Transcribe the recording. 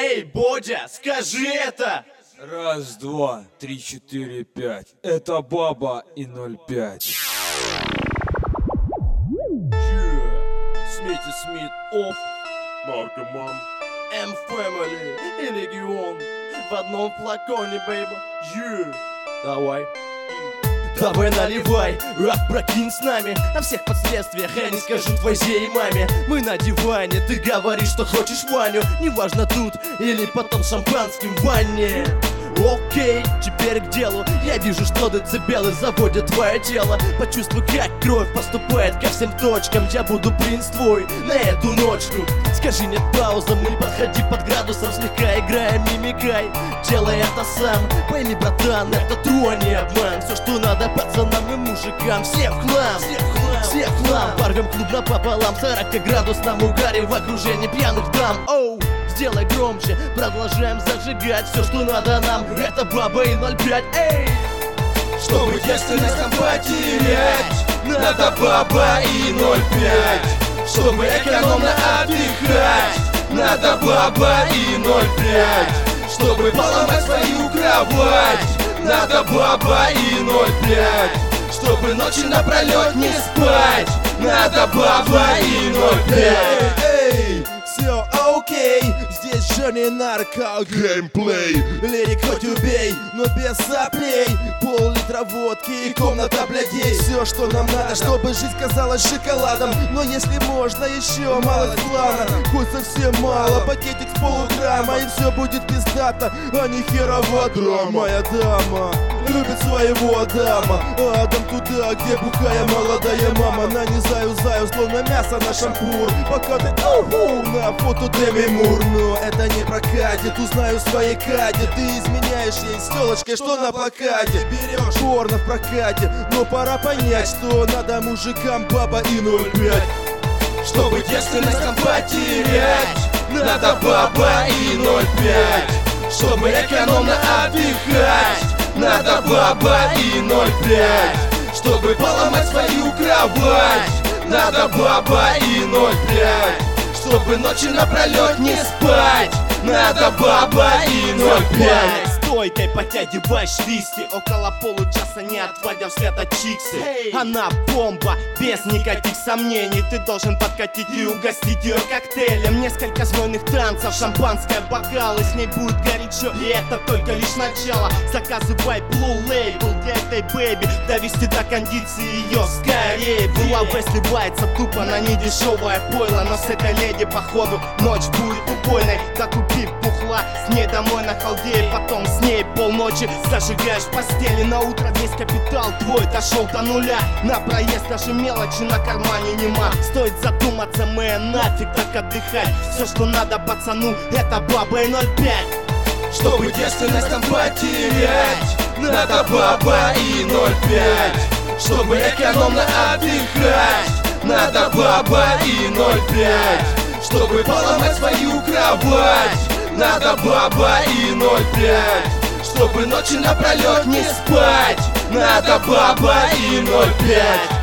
Эй, Бодя, скажи это! Раз, два, три, четыре, пять. Это баба и 0,5. Смити Смит, Офф, Наркоман. М-Фэмили и Легион в одном флаконе, бейба. Давай. Давай наливай, рак прокинь с нами. На всех последствиях я не скажу твоей маме. Мы на диване, ты говоришь, что хочешь Ваню. Неважно тут или потом шампанским в ванне. Окей, теперь к делу. Я вижу, что децибелы заводят твое тело. Почувствуй, как кровь поступает ко всем точкам. Я буду принц твой на эту ночку. Скажи нет паузам, не подходи под градусом. Слегка играя, мимикай, делай это сам. Пойми, братан, это тру, а не обман. Все, что надо пацанам и мужикам. Всех в хлам, всех в хлам. Порвем клуб напополам, 40-градусном угаре в окружении пьяных дам. Оу, сделай громче, продолжаем зажигать. Все, что надо нам, это баба и 0,5. Эй! Чтобы девственность нам потерять, надо баба и 0,5. Чтобы экономно отдыхать, надо баба и 0,5. Чтобы поломать свою кровать, надо баба и 0,5. Чтобы ночи напролет не спать, надо баба и 0,5. Все окей, здесь же не нарко Геймплей. Лирик хоть убей, но без соплей. Пол-литра водки и комната блядей. Все, что нам надо, чтобы жизнь казалась шоколадом. Но если можно, еще мало плана. Хоть совсем мало, пакетик с полуграмма. И все будет пиздато, а не херово драма. Моя дама любит своего Адама, а Адам туда, где бухая молодая мама. Нанизаю заю, словно мясо на шампур. Пока ты на фото Деми Мур. Но это не прокатит, узнаю своей Кате. Ты изменяешь ей с телочкой, что на плакате. Берешь порно в прокате, но пора понять, что надо мужикам баба и 0,5. Чтобы девственность нам потерять, надо баба и 0,5. Чтобы экономно отдыхать, надо баба и 0,5. Чтобы поломать свою кровать, надо баба и 0,5. Чтобы ночи напролет не спать, надо баба и 0,5. Стойкой подтягивай швисти, около получаса не отводя вслед от чиксы. Она бомба, без никаких сомнений. Ты должен подкатить и угостить ее коктейлем. Несколько знойных танцев, шампанское, бокалы. С ней будет горячо, и это только лишь начало. Заказывай Blue Label для этой бэби. Довести до кондиции ее скорее. Булаве сливается тупо на недешевое пойло. Но с этой леди походу ночь будет убойной. Докупив бухла, с ней домой на халдее. Потом с ней полночи зажигаешь в постели. На утро весь капитал твой дошел до нуля. На проезд даже мелочи на кармане нема. Стоит задуматься, мы нафиг так отдыхать. Все, что надо пацану, это баба и 0,5. Чтобы девственность нам потерять, надо баба и 0,5. Чтобы экономно отдыхать, надо баба и 0,5. Чтобы поломать свою кровать, надо баба и 0,5. Чтобы ночи напролет не спать, надо баба и 0,5.